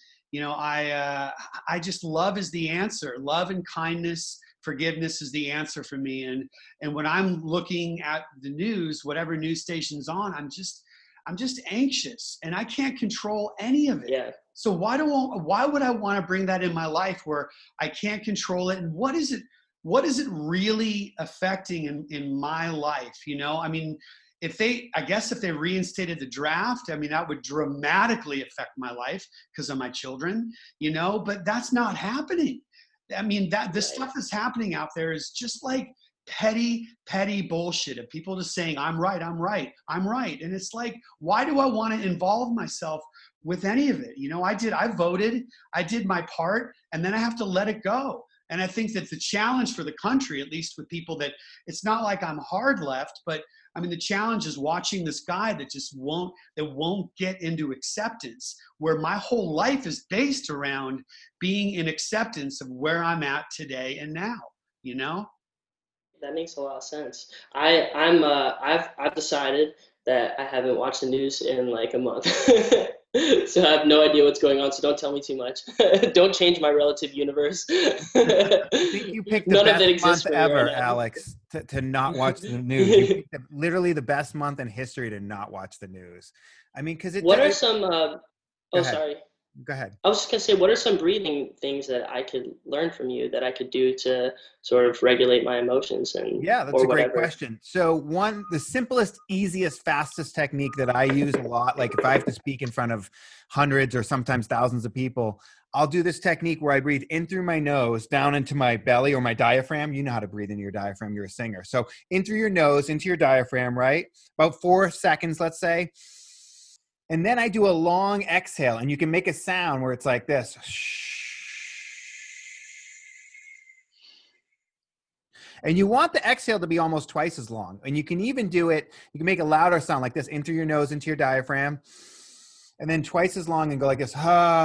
I just, love is the answer. Love and kindness, forgiveness is the answer for me, and when I'm looking at the news, whatever news station's on, I'm just anxious, and I can't control any of it. Yeah. So why would I want to bring that in my life where I can't control it? And what is it really affecting in my life? If they reinstated the draft, that would dramatically affect my life because of my children, but that's not happening. The stuff that's happening out there is just like petty bullshit of people just saying, I'm right. And it's like, why do I want to involve myself with any of it? I voted, I did my part, and then I have to let it go. And I think that the challenge for the country, at least with people that, it's not like I'm hard left, but the challenge is watching this guy that won't get into acceptance, where my whole life is based around being in acceptance of where I'm at today and now, That makes a lot of sense. I've decided that I haven't watched the news in like a month. So I have no idea what's going on, so don't tell me too much. Don't change my relative universe. I think you picked the None of best it exists month for me right ever, now. Alex, to not watch the news. You picked literally the best month in history to not watch the news. I mean, because What are some go oh, ahead. sorry. Go ahead. I was just gonna say, what are some breathing things that I could learn from you that I could do to sort of regulate my emotions and Yeah, that's or a great whatever? question. So the simplest, easiest, fastest technique that I use a lot, like if I have to speak in front of hundreds or sometimes thousands of people, I'll do this technique where I breathe in through my nose, down into my belly or my diaphragm. You know how to breathe into your diaphragm. You're a singer. So in through your nose, into your diaphragm, right? About 4 seconds, let's say. And then I do a long exhale, and you can make a sound where it's like this. And you want the exhale to be almost twice as long. And you can even do it, you can make a louder sound like this, in through your nose, into your diaphragm, and then twice as long and go like this.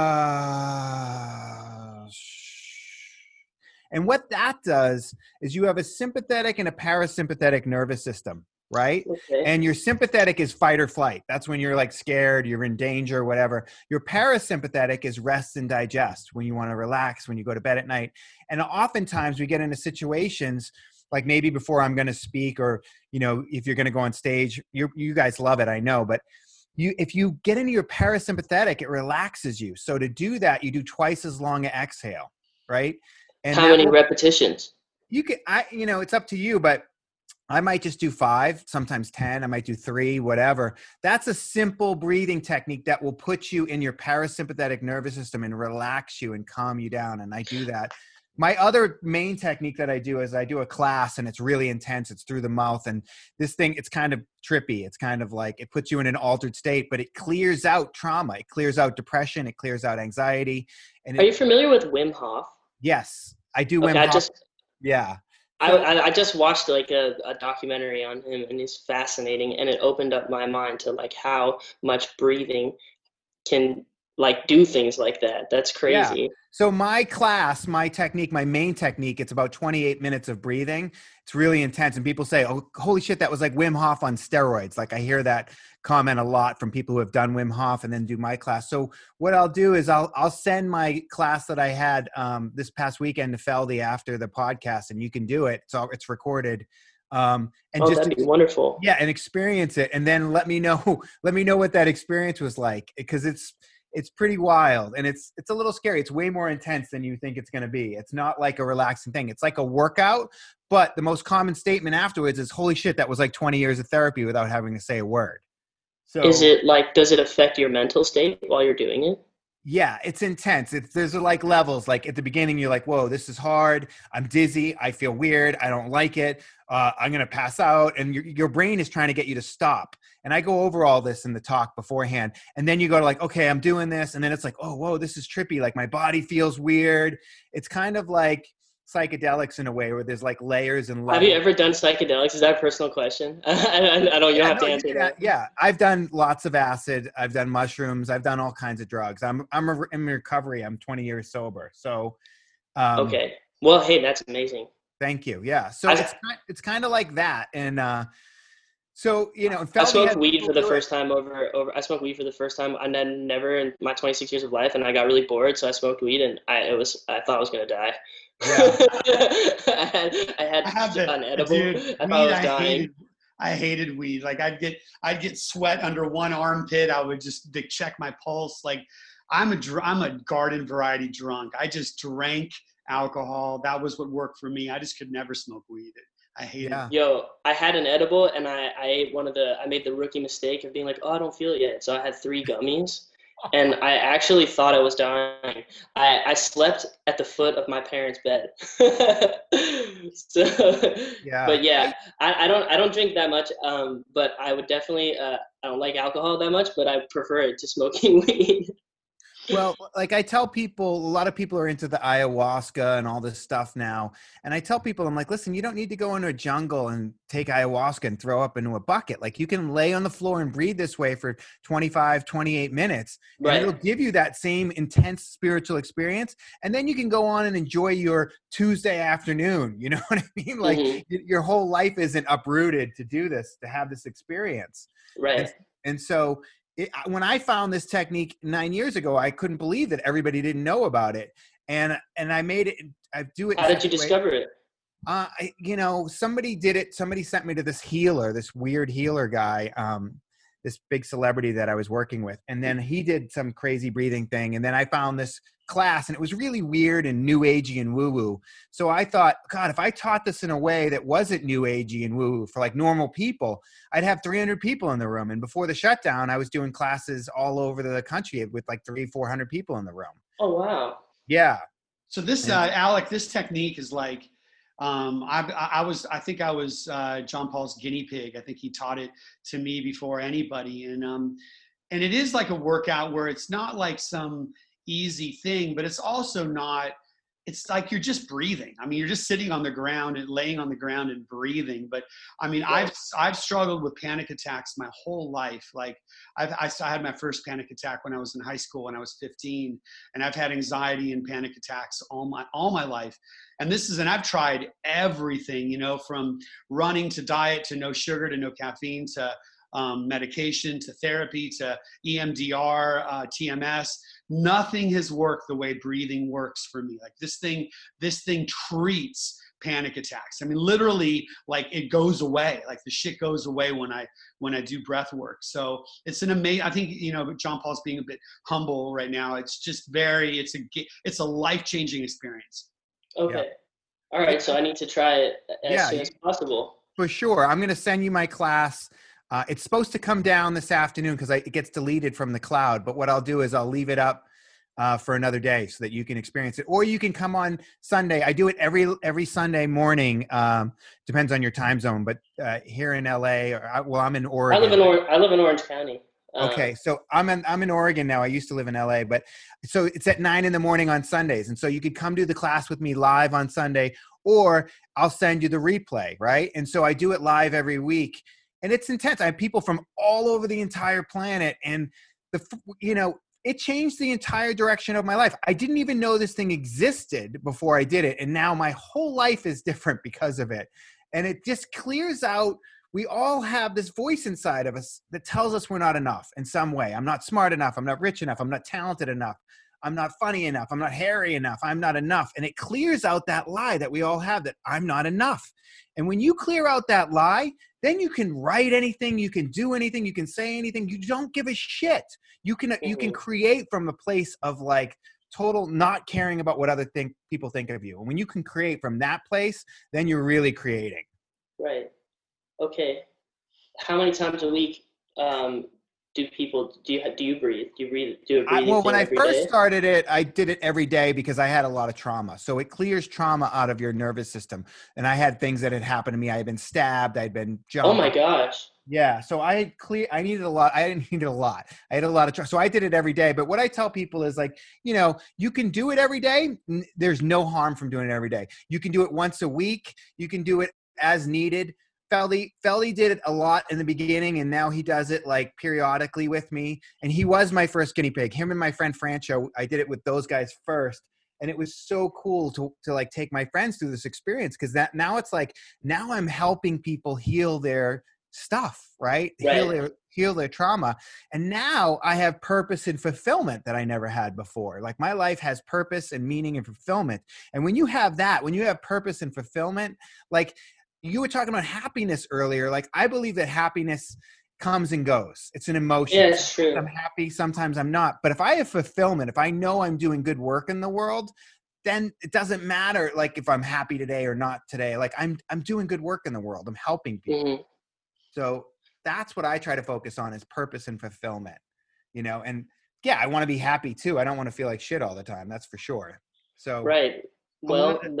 And what that does is you have a sympathetic and a parasympathetic nervous system, right? Okay. And your sympathetic is fight or flight. That's when you're like scared, you're in danger, whatever. Your parasympathetic is rest and digest, when you want to relax, when you go to bed at night. And oftentimes we get into situations like maybe before I'm going to speak, or, you know, if you're going to go on stage, you guys love it, I know, but if you get into your parasympathetic, it relaxes you. So to do that, you do twice as long an exhale, right? And how many repetitions? You can, it's up to you, but I might just do 5, sometimes 10. I might do 3, whatever. That's a simple breathing technique that will put you in your parasympathetic nervous system and relax you and calm you down. And I do that. My other main technique that I do is I do a class, and it's really intense. It's through the mouth. And this thing, it's kind of trippy. It's kind of like it puts you in an altered state, but it clears out trauma. It clears out depression. It clears out anxiety. And Are you familiar with Wim Hof? Yes, I do. Okay, Wim Hof. Yeah. So, I just watched like a documentary on him, and it's fascinating, and it opened up my mind to like how much breathing can like do things like that. That's crazy. Yeah. So my class, my technique, my main technique, it's about 28 minutes of breathing. It's really intense. And people say, oh, holy shit, that was like Wim Hof on steroids. Like I hear that comment a lot from people who have done Wim Hof and then do my class. So what I'll do is I'll send my class that I had this past weekend to Feldy after the podcast, and you can do it. So it's recorded. And that'd be wonderful. Yeah. And experience it. And then let me know what that experience was like, because it's pretty wild, and it's a little scary. It's way more intense than you think it's going to be. It's not like a relaxing thing. It's like a workout, but the most common statement afterwards is, holy shit, that was like 20 years of therapy without having to say a word. So is it like, does it affect your mental state while you're doing it? Yeah, it's intense. There's like levels. Like at the beginning, you're like, whoa, this is hard. I'm dizzy. I feel weird. I don't like it. I'm going to pass out. And your brain is trying to get you to stop. And I go over all this in the talk beforehand. And then you go to like, okay, I'm doing this. And then it's like, oh, whoa, this is trippy. Like my body feels weird. It's kind of like psychedelics in a way, where there's like layers and levels. Have you ever done psychedelics? Is that a personal question? I don't. You don't have to answer that. Yeah, I've done lots of acid. I've done mushrooms. I've done all kinds of drugs. I'm in recovery. I'm 20 years sober. So. Okay. Well, hey, that's amazing. Thank you. Yeah. So it's kind of like that, and so I smoked weed for the first time I smoked weed for the first time, and then never in my 26 years of life, and I got really bored, so I smoked weed, and I thought I was gonna die. Yeah. I had an edible. Dude, I thought I was dying. I hated weed. Like I'd get sweat under one armpit. I would just check my pulse. Like I'm a garden variety drunk. I just drank alcohol. That was what worked for me. I just could never smoke weed. I hated it. Yo, I had an edible, and I ate I made the rookie mistake of being like, oh, I don't feel it yet. So I had 3 gummies, and I actually thought I was dying. I slept at the foot of my parents' bed. So, yeah. But yeah, I don't drink that much. But I would definitely, I don't like alcohol that much, but I prefer it to smoking weed. Well, like I tell people, a lot of people are into the ayahuasca and all this stuff now. And I tell people, I'm like, listen, you don't need to go into a jungle and take ayahuasca and throw up into a bucket. Like you can lay on the floor and breathe this way for 25, 28 minutes, and Right. it'll give you that same intense spiritual experience. And then you can go on and enjoy your Tuesday afternoon. You know what I mean? Like your whole life isn't uprooted to do this, to have this experience. Right. And so when I found this technique 9 years ago, I couldn't believe that everybody didn't know about it. And I made it, I do it. How did you discover it? Somebody did it. Somebody sent me to this healer, this weird healer guy, this big celebrity that I was working with. And then he did some crazy breathing thing. And then I found this class and it was really weird and new agey and woo woo. So I thought, God, if I taught this in a way that wasn't new agey and woo woo for like normal people, I'd have 300 people in the room. And before the shutdown, I was doing classes all over the country with like 300-400 people in the room. Oh, wow. Yeah. So this, Alec, this technique is like, I think I was John Paul's guinea pig. I think he taught it to me before anybody. And it is like a workout where it's not like some easy thing, but it's also not, it's like you're just breathing. I mean, you're just sitting on the ground and laying on the ground and breathing. But I mean, I've struggled with panic attacks my whole life. Like I had my first panic attack when I was in high school when I was 15, and I've had anxiety and panic attacks all my life. And I've tried everything, from running to diet to no sugar to no caffeine to medication to therapy to EMDR, TMS. Nothing has worked the way breathing works for me. Like this thing treats panic attacks. I mean, literally, like it goes away. Like the shit goes away when I do breath work. So it's an amazing. I think John Paul's being a bit humble right now. It's just it's a life-changing experience. Okay. Yeah. All right. So I need to try it as soon as possible. For sure. I'm going to send you my class. It's supposed to come down this afternoon because it gets deleted from the cloud. But what I'll do is I'll leave it up for another day so that you can experience it. Or you can come on Sunday. I do it every Sunday morning. Depends on your time zone. But here in LA, I'm in Oregon. I live in Orange County. Okay, so I'm in Oregon now. I used to live in LA, but so it's at 9 a.m. on Sundays, and so you could come do the class with me live on Sunday, or I'll send you the replay, right? And so I do it live every week, and it's intense. I have people from all over the entire planet, and it changed the entire direction of my life. I didn't even know this thing existed before I did it, and now my whole life is different because of it, and it just clears out. We all have this voice inside of us that tells us we're not enough in some way. I'm not smart enough. I'm not rich enough. I'm not talented enough. I'm not funny enough. I'm not hairy enough. I'm not enough. And it clears out that lie that we all have, that I'm not enough. And when you clear out that lie, then you can write anything. You can do anything. You can say anything. You don't give a shit. You can create from a place of like total not caring about what other people think of you. And when you can create from that place, then you're really creating. Right. Okay. How many times a week do you breathe? Do a breathing Well, when I first day? started it, I did it every day because I had a lot of trauma. So it clears trauma out of your nervous system. And I had things that had happened to me. I had been stabbed. I'd been jumped. Oh my gosh. Yeah. So I needed a lot. I didn't need a lot. I had a lot of trauma. So I did it every day. But what I tell people is like, you can do it every day. There's no harm from doing it every day. You can do it once a week. You can do it as needed. Feldy did it a lot in the beginning, and now he does it like periodically with me. And he was my first guinea pig. Him and my friend Francho, I did it with those guys first. And it was so cool to like take my friends through this experience, because now it's like, now I'm helping people heal their stuff, right? Heal their trauma. And now I have purpose and fulfillment that I never had before. Like my life has purpose and meaning and fulfillment. And when you have that, when you have purpose and fulfillment, like, you were talking about happiness earlier. Like, I believe that happiness comes and goes. It's an emotion. Yeah, it's true. I'm happy. Sometimes I'm not. But if I have fulfillment, if I know I'm doing good work in the world, then it doesn't matter like if I'm happy today or not today. Like I'm doing good work in the world. I'm helping people. Mm-hmm. So that's what I try to focus on, is purpose and fulfillment, and yeah, I want to be happy too. I don't want to feel like shit all the time. That's for sure. So right. Well,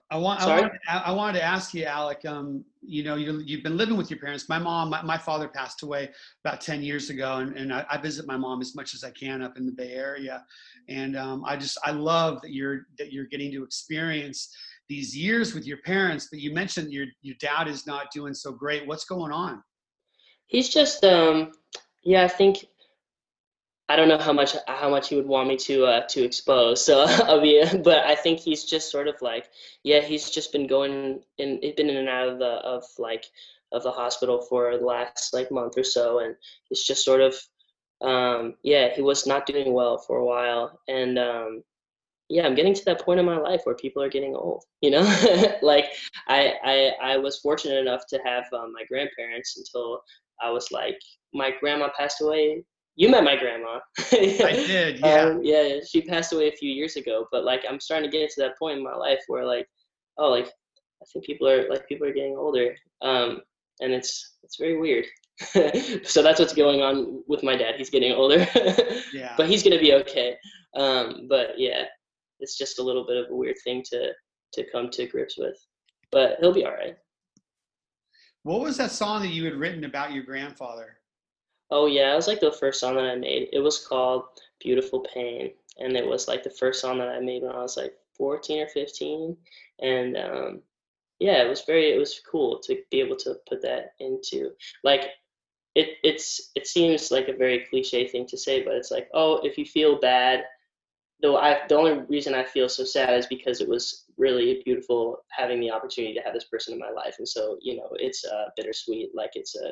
I wanted to ask you, Alec. You know, you've been living with your parents. My father passed away about 10 years ago, and I visit my mom as much as I can up in the Bay Area, and I love that you're getting to experience these years with your parents. But you mentioned your dad is not doing so great. What's going on? He's just yeah, I think I don't know how much he would want me to expose. So I'll be, but I think he's just sort of like, yeah, he's just been he's been in and out of the hospital for the last like month or so, and it's just sort of, yeah, he was not doing well for a while, and yeah, I'm getting to that point in my life where people are getting old, you know. Like I was fortunate enough to have my grandparents until I was like, my grandma passed away. You met my grandma. I did, yeah. Yeah, she passed away a few years ago, but like I'm starting to get to that point in my life where like, oh, like I think people are getting older, and it's very weird. So that's what's going on with my dad. He's getting older, Yeah. but he's gonna be okay. But yeah, it's just a little bit of a weird thing to come to grips with, but he'll be all right. What was that song that you had written about your grandfather? Oh yeah, it was like the first song that I made. It was called Beautiful Pain, and it was like the first song that I made when I was like 14 or 15, and yeah, it was cool to be able to put that into like it seems like a very cliche thing to say, but it's like, oh, if you feel bad, the only reason I feel so sad is because it was really beautiful having the opportunity to have this person in my life, and so you know it's bittersweet. Like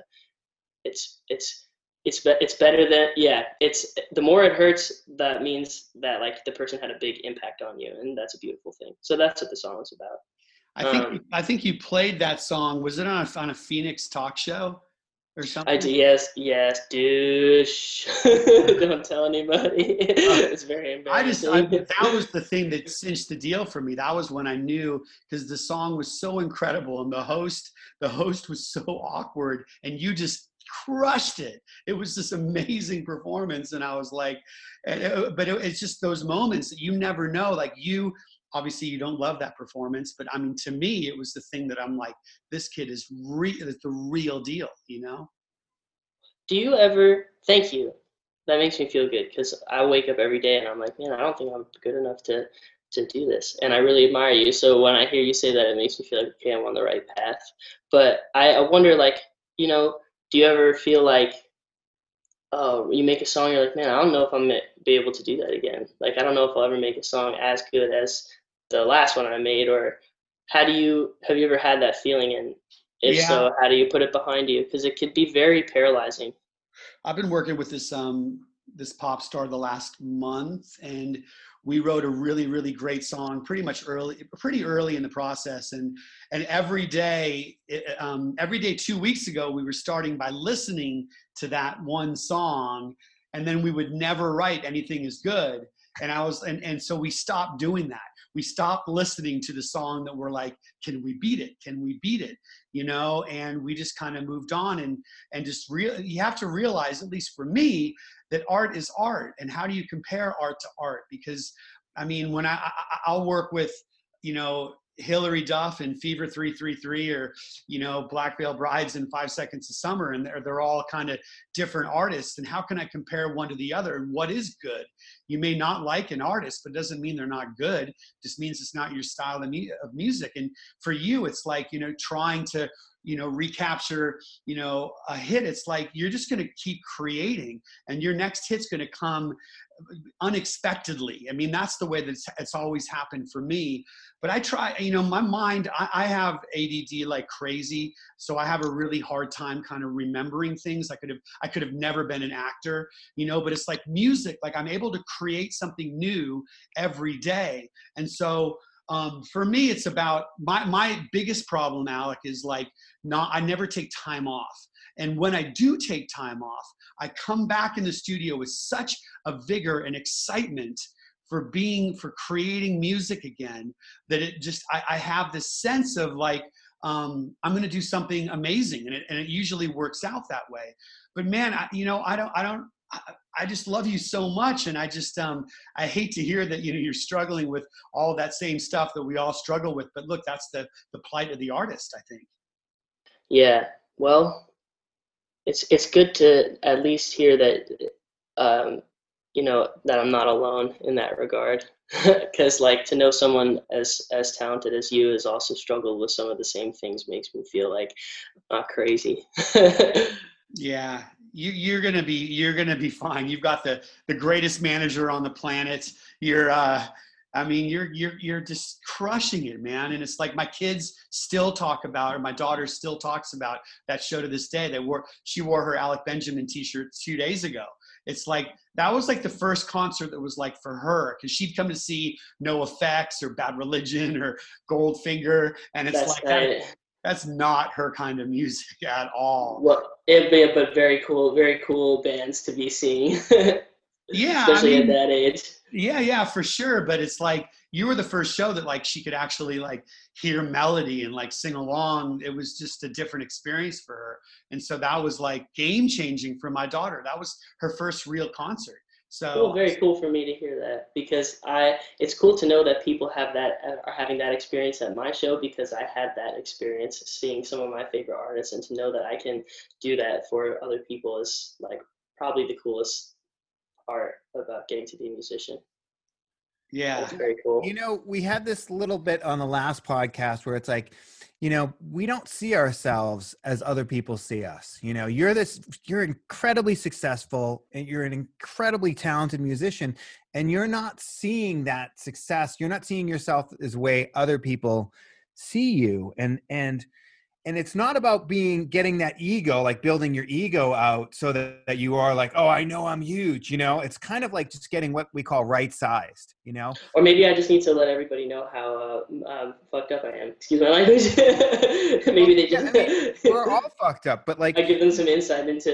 it's better than, yeah, it's the more it hurts, that means that like the person had a big impact on you, and that's a beautiful thing. So that's what the song is about. I think you played that song. Was it on a Phoenix talk show or something? I do, yes, dude. Don't tell anybody. It's very embarrassing. That was the thing that cinched the deal for me. That was when I knew, because the song was so incredible, and the host was so awkward, and you just crushed it. It was this amazing performance, and I was like, it's just those moments that you never know. Like obviously you don't love that performance, but I mean, to me, it was the thing that I'm like, this kid is the real deal, you know? Do you ever, thank you. That makes me feel good, because I wake up every day and I'm like, man, I don't think I'm good enough to do this. And I really admire you. So when I hear you say that, it makes me feel like, okay, I'm on the right path. But I wonder, like, you know, do you ever feel like, oh, you make a song, you're like, man, I don't know if I'm going to be able to do that again. Like, I don't know if I'll ever make a song as good as the last one I made, or have you ever had that feeling? And if so, how do you put it behind you? Because it could be very paralyzing. I've been working with this pop star the last month, and we wrote a really, really great song pretty early in the process. And every day 2 weeks ago, we were starting by listening to that one song, and then we would never write anything as good. And so we stopped doing that. We stopped listening to the song that we're like, can we beat it? Can we beat it? You know, and we just kind of moved on, and just you have to realize, at least for me, that art is art. And how do you compare art to art? Because I mean, when I'll work with, you know, Hillary Duff and Fever 333, or, you know, Black Veil Brides and 5 Seconds of Summer, and they're all kind of different artists. And how can I compare one to the other? And what is good? You may not like an artist, but it doesn't mean they're not good. It just means it's not your style of music. And for you, it's like, you know, trying to, you know, recapture, you know, a hit. It's like, you're just going to keep creating, and your next hit's going to come unexpectedly. I mean, that's the way that it's always happened for me. But I try, you know, my mind, I have ADD like crazy. So I have a really hard time kind of remembering things. I could have never been an actor, you know, but it's like music, like I'm able to create something new every day. And so for me, it's about my biggest problem, Alec, is like, I never take time off. And when I do take time off, I come back in the studio with such a vigor and excitement for creating music again, that it just, I have this sense of like, I'm going to do something amazing. And it usually works out that way. But man, I don't I just love you so much. And I just, I hate to hear that, you're struggling with all that same stuff that we all struggle with. But look, that's the plight of the artist, I think. Yeah. Well, it's good to at least hear that, that I'm not alone in that regard. Because like to know someone as talented as you has also struggled with some of the same things makes me feel like I'm not crazy. Yeah, you're gonna be fine. You've got the greatest manager on the planet. You're you're just crushing it, man. And it's like my kids still talk about, or my daughter still talks about that show to this day. She wore her Alec Benjamin t-shirt 2 days ago. It's like, that was like the first concert that was like for her, because she'd come to see No Effects or Bad Religion or Goldfinger. And it's that's not her kind of music at all. Well, but very cool bands to be seeing. Yeah. Especially at that age. Yeah, for sure. But it's like, you were the first show that like she could actually like hear melody and like sing along. It was just a different experience for her. And so that was like game changing for my daughter. That was her first real concert. So very cool for me to hear that, because it's cool to know that people are having that experience at my show, because I had that experience seeing some of my favorite artists, and to know that I can do that for other people is like probably the coolest part about getting to be a musician. Yeah. That's very cool. We had this little bit on the last podcast where it's like, we don't see ourselves as other people see us. You're incredibly successful and you're an incredibly talented musician, and you're not seeing that success. You're not seeing yourself as the way other people see you. And it's not about getting that ego, like building your ego out so that you are like, oh, I know I'm huge. It's kind of like just getting what we call right sized, Or maybe I just need to let everybody know how fucked up I am. Excuse my language. Maybe they just. We're all fucked up, but like. I give them some insight into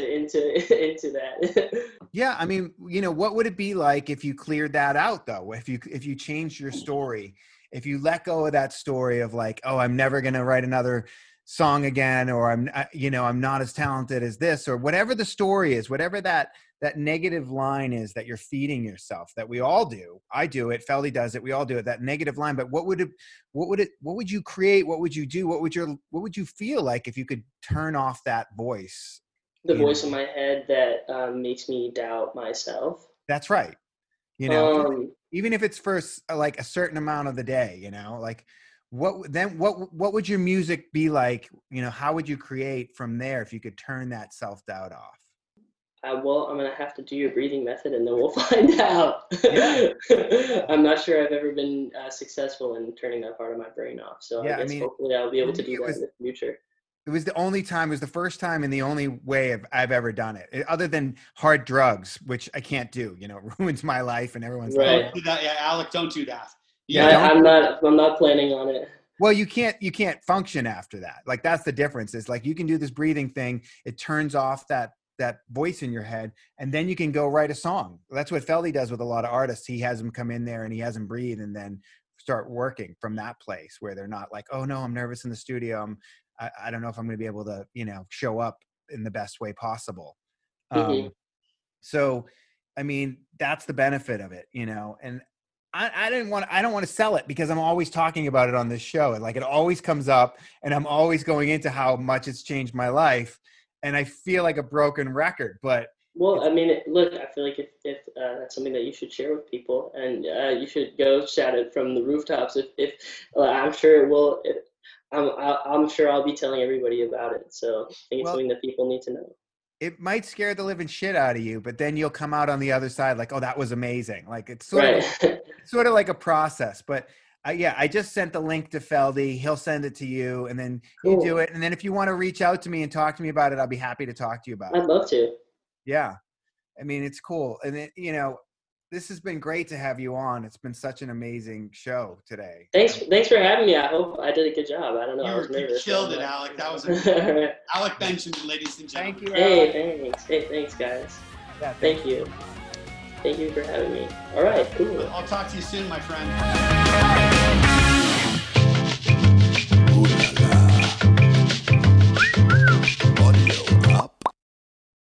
that. Yeah, what would it be like if you cleared that out though? If you changed your story, if you let go of that story of like, oh, I'm never gonna write another song again, or I'm not as talented as this, or whatever the story is, whatever that negative line is that you're feeding yourself, that we all do. I do it. Feldy does it. We all do it. That negative line. But what would you create? What would you do? What would you feel like if you could turn off that voice? The voice in my head that makes me doubt myself. That's right. Even if it's for like a certain amount of the day, like. What would your music be like? How would you create from there if you could turn that self-doubt off? Well, I'm going to have to do your breathing method and then we'll find out. Yeah. I'm not sure I've ever been successful in turning that part of my brain off. So yeah, I guess hopefully I'll be able to do that in the future. It was the first time and the only way I've ever done it, other than hard drugs, which I can't do. It ruins my life and everyone's right. Don't do that. Yeah, Alec, don't do that. Yeah, I'm not planning on it. Well, you can't function after that. Like that's the difference. Is like you can do this breathing thing. It turns off that voice in your head, and then you can go write a song. That's what Feldy does with a lot of artists. He has them come in there and he has them breathe, and then start working from that place where they're not like, oh no, I'm nervous in the studio. I don't know if I'm going to be able to, show up in the best way possible. Mm-hmm. So, that's the benefit of it, and I don't want to sell it because I'm always talking about it on this show. And like, it always comes up and I'm always going into how much it's changed my life. And I feel like a broken record, but. Well, look, I feel like if that's something that you should share with people, and you should go shout it from the rooftops. If I'm sure it will, I'm sure I'll be telling everybody about it. So I think it's something that people need to know. It might scare the living shit out of you, but then you'll come out on the other side like, oh, that was amazing. Like it's sort of like a process. But I just sent the link to Feldy. He'll send it to you, and then you do it. And then if you want to reach out to me and talk to me about it, I'll be happy to talk to you about it. I'd love to. Yeah. It's cool. And this has been great to have you on. It's been such an amazing show today. Thanks for having me. I hope I did a good job. I don't know. You killed it, Alec. That was Alec Benjamin, ladies and gentlemen. Thank you. Hey, thanks, guys. Yeah, thank you. Thank you for having me. All right, cool. I'll talk to you soon, my friend.